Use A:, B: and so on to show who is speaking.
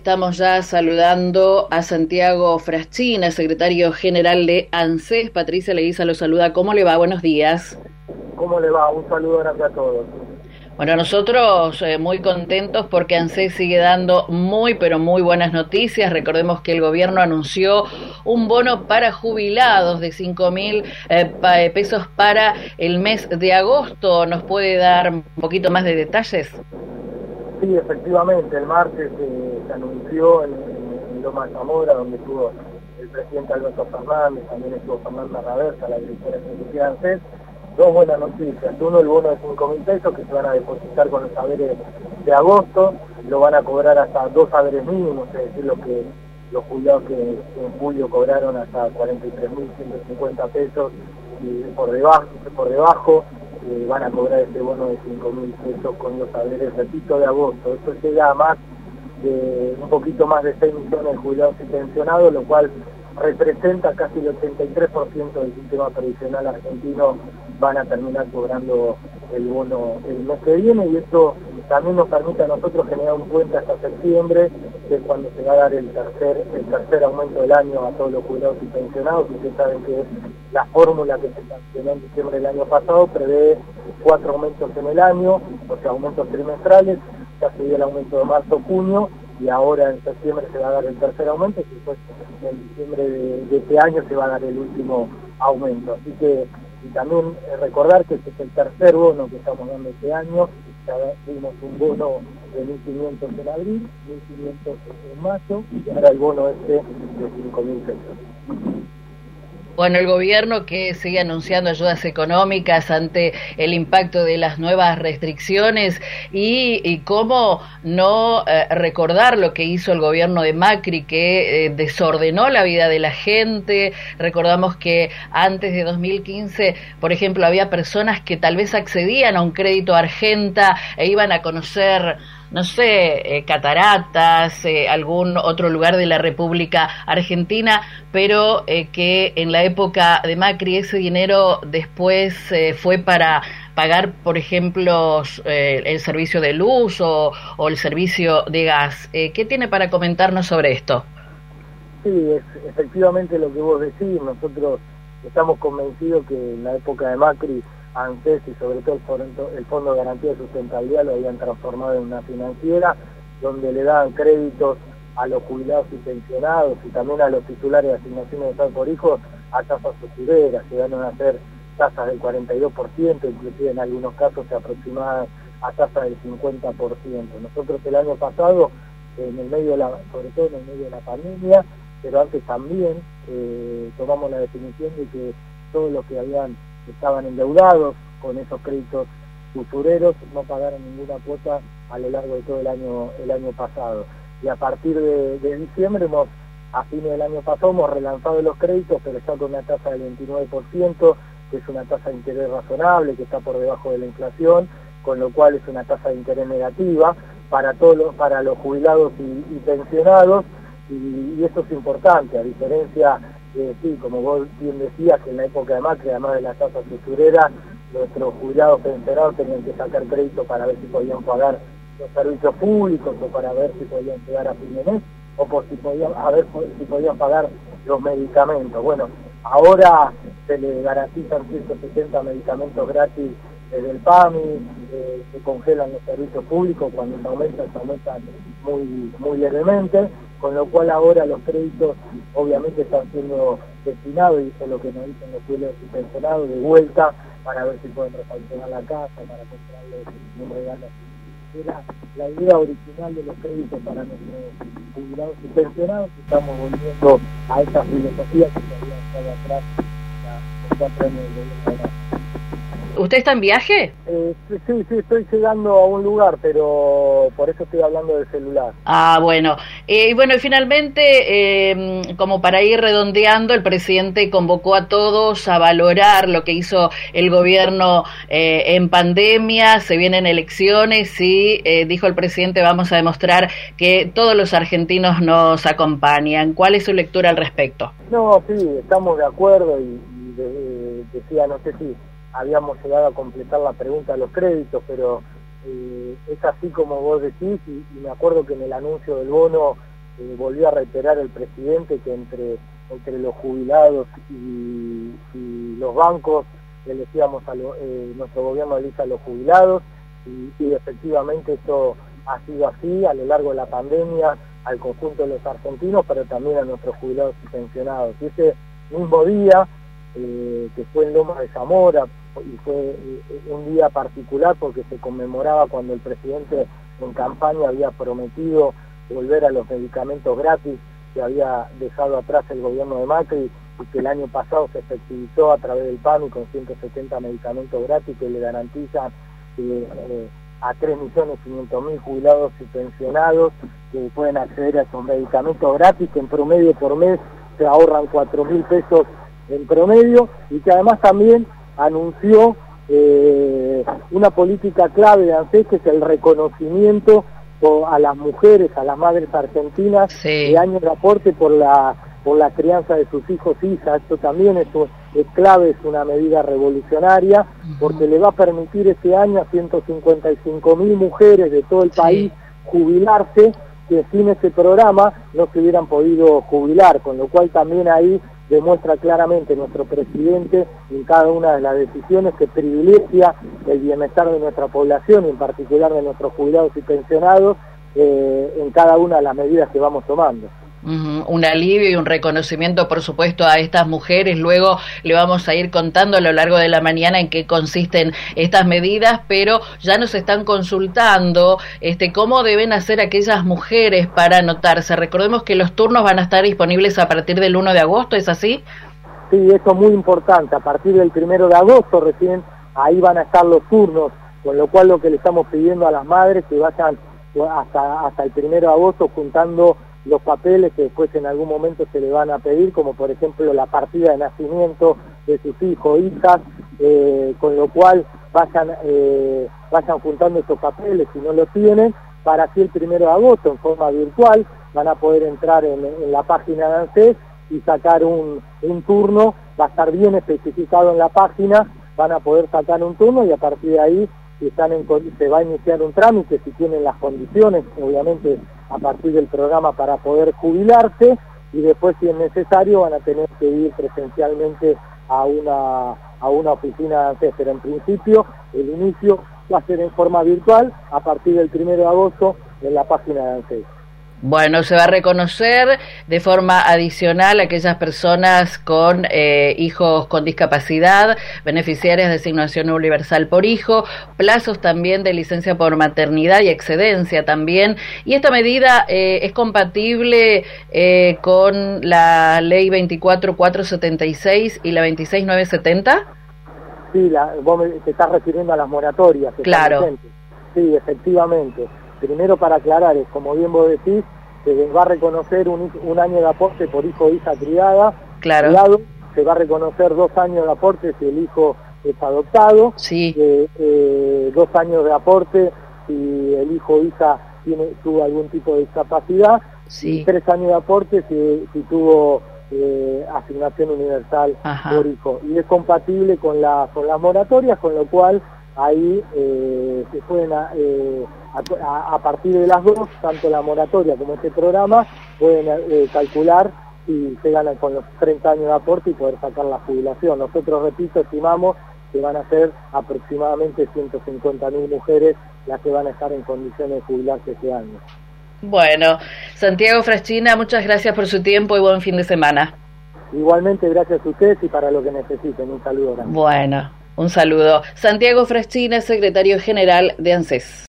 A: Estamos ya saludando a Santiago Fraschina, secretario general de ANSES. Patricia Leguiza lo saluda. ¿Cómo le va? Buenos días.
B: ¿Cómo le va? Un saludo grande a todos.
A: Bueno, nosotros muy contentos porque ANSES sigue dando muy, pero muy buenas noticias. Recordemos que el gobierno anunció un bono para jubilados de 5.000 pesos para el mes de agosto. ¿Nos puede dar un poquito más de detalles?
B: Sí, efectivamente, el martes se anunció en Loma de Zamora, donde estuvo el presidente Alberto Fernández, también estuvo Fernanda Raversa, la directora ejecutiva de ANSES, dos buenas noticias. Uno, el bono de 5.000 pesos que se van a depositar con los saberes de agosto, lo van a cobrar hasta 2 saberes mínimos, es decir, los jubilados que en julio cobraron hasta 43.150 pesos y por debajo van a cobrar este bono de 5.000 pesos con los saberes, repito, de agosto. Esto llega a más de un poquito más de 6 millones de jubilados y pensionados, lo cual representa casi el 83% del sistema previsional argentino. Van a terminar cobrando el bono el mes que viene, y esto también nos permite a nosotros generar un puente hasta septiembre, que es cuando se va a dar el tercer aumento del año a todos los jubilados y pensionados. Ustedes saben que la fórmula que se sancionó en diciembre del año pasado prevé 4 aumentos en el año, o sea, aumentos trimestrales. Ya se dio el aumento de marzo-junio, y ahora en septiembre se va a dar el tercer aumento, y después en diciembre de este año se va a dar el último aumento. Así que, y también recordar que este es el tercer bono que estamos dando este año. Ya dimos un bono de 1.500 en abril, 1.500 en mayo, y ahora el bono este de 5.000 pesos.
A: Bueno, el gobierno que sigue anunciando ayudas económicas ante el impacto de las nuevas restricciones y cómo no recordar lo que hizo el gobierno de Macri, que desordenó la vida de la gente. Recordamos que antes de 2015, por ejemplo, había personas que tal vez accedían a un crédito Argenta e iban a conocer, no sé, cataratas, algún otro lugar de la República Argentina, pero que en la época de Macri ese dinero después fue para pagar, por ejemplo, el servicio de luz o el servicio de gas. ¿Qué tiene para comentarnos sobre esto?
B: Sí, es efectivamente lo que vos decís. Nosotros estamos convencidos que en la época de Macri, ANSES y sobre todo el Fondo de Garantía de Sustentabilidad lo habían transformado en una financiera donde le daban créditos a los jubilados y pensionados y también a los titulares de asignaciones de Estado por hijos a tasas usureras. Llegaron a ser tasas del 42%, inclusive en algunos casos se aproximaban a tasas del 50%. Nosotros el año pasado, en el medio sobre todo en el medio de la pandemia, pero antes también, tomamos la definición de que todos los que estaban endeudados con esos créditos usureros no pagaron ninguna cuota a lo largo de todo el año pasado. Y a partir de diciembre, a fines del año pasado, hemos relanzado los créditos, pero ya con una tasa del 29%, que es una tasa de interés razonable, que está por debajo de la inflación, con lo cual es una tasa de interés negativa para los jubilados y pensionados, y eso es importante, a diferencia sí, como vos bien decías, que en la época de Macri, además de las tasas usureras, nuestros jubilados pensionados tenían que sacar crédito para ver si podían pagar los servicios públicos, o para ver si podían llegar a fin de mes, o si podían pagar los medicamentos. Bueno, ahora se les garantizan 170 medicamentos gratis desde el PAMI, se congelan los servicios públicos. Cuando se aumentan muy levemente, con lo cual ahora los créditos obviamente están siendo destinados, y eso es lo que nos dicen los jubilados y pensionados, de vuelta para ver si pueden refaccionar la casa, para comprarle un regalo. Era la idea original de los créditos para nuestros jubilados y pensionados. Estamos volviendo a esa filosofía que se había estado atrás los 4 años del gobierno.
A: ¿Usted está en viaje?
B: Sí, estoy llegando a un lugar, pero por eso estoy hablando del celular.
A: Bueno. Y finalmente, como para ir redondeando, el presidente convocó a todos a valorar lo que hizo el gobierno en pandemia. Se vienen elecciones y, dijo el presidente, vamos a demostrar que todos los argentinos nos acompañan. ¿Cuál es su lectura al respecto?
B: No, sí, estamos de acuerdo y decía, no sé si habíamos llegado a completar la pregunta de los créditos, pero es así como vos decís, y me acuerdo que en el anuncio del bono volvió a reiterar el presidente que entre los jubilados y los bancos elegíamos nuestro gobierno elige a los jubilados y efectivamente esto ha sido así a lo largo de la pandemia al conjunto de los argentinos, pero también a nuestros jubilados y pensionados. Y ese mismo día, que fue en Lomas de Zamora, y fue un día particular porque se conmemoraba cuando el presidente en campaña había prometido volver a los medicamentos gratis que había dejado atrás el gobierno de Macri y que el año pasado se efectivizó a través del PAMI con 170 medicamentos gratis que le garantizan a 3.500.000 jubilados y pensionados que pueden acceder a esos medicamentos gratis, que en promedio por mes se ahorran 4.000 pesos en promedio, y que además también anunció una política clave de ANSES, que es el reconocimiento a las mujeres, a las madres argentinas, de años de aporte por la crianza de sus hijos e hijas. Esto también es clave, es una medida revolucionaria, porque le va a permitir este año a 155.000 mujeres de todo el país jubilarse, que sin ese programa no se hubieran podido jubilar, con lo cual también ahí demuestra claramente nuestro presidente en cada una de las decisiones que privilegia el bienestar de nuestra población y en particular de nuestros jubilados y pensionados en cada una de las medidas que vamos tomando.
A: Un alivio y un reconocimiento, por supuesto, a estas mujeres. Luego le vamos a ir contando a lo largo de la mañana en qué consisten estas medidas, pero ya nos están consultando cómo deben hacer aquellas mujeres para anotarse. Recordemos que los turnos van a estar disponibles a partir del 1 de agosto, ¿es así?
B: Sí, eso es muy importante. A partir del 1 de agosto recién ahí van a estar los turnos, con lo cual lo que le estamos pidiendo a las madres que vayan hasta el 1 de agosto juntando los papeles que después en algún momento se le van a pedir, como por ejemplo la partida de nacimiento de sus hijos, hijas, con lo cual vayan juntando esos papeles si no lo tienen, para así el 1 de agosto en forma virtual van a poder entrar en la página de ANSES y sacar un turno. Va a estar bien especificado en la página, van a poder sacar un turno y a partir de ahí se va a iniciar un trámite si tienen las condiciones, obviamente a partir del programa, para poder jubilarse, y después si es necesario van a tener que ir presencialmente a una oficina de ANSES, pero en principio el inicio va a ser en forma virtual a partir del 1 de agosto en la página de ANSES.
A: Bueno, se va a reconocer de forma adicional a aquellas personas con hijos con discapacidad, beneficiarias de asignación universal por hijo, plazos también de licencia por maternidad y excedencia también. ¿Y esta medida es compatible con la ley 24.476 y la 26.970?
B: Sí, vos te estás refiriendo a las moratorias.
A: Claro.
B: Sí, efectivamente. Primero, para aclarar, es como bien vos decís, se va a reconocer un año de aporte por hijo o hija criada.
A: Claro.
B: Se va a reconocer 2 años de aporte si el hijo es adoptado.
A: Sí.
B: 2 años de aporte si el hijo o hija tuvo algún tipo de discapacidad.
A: Sí.
B: Y 3 años de aporte si tuvo asignación universal por hijo. Y es compatible con las moratorias, con lo cual ahí se pueden, a partir de las dos, tanto la moratoria como este programa, pueden calcular si se ganan con los 30 años de aporte y poder sacar la jubilación. Nosotros, repito, estimamos que van a ser aproximadamente 150.000 mujeres las que van a estar en condiciones de jubilarse este año.
A: Bueno, Santiago Fraschina, muchas gracias por su tiempo y buen fin de semana.
B: Igualmente, gracias a ustedes y para lo que necesiten. Un saludo grande.
A: Bueno, un saludo. Santiago Fraschina, secretario general de ANSES.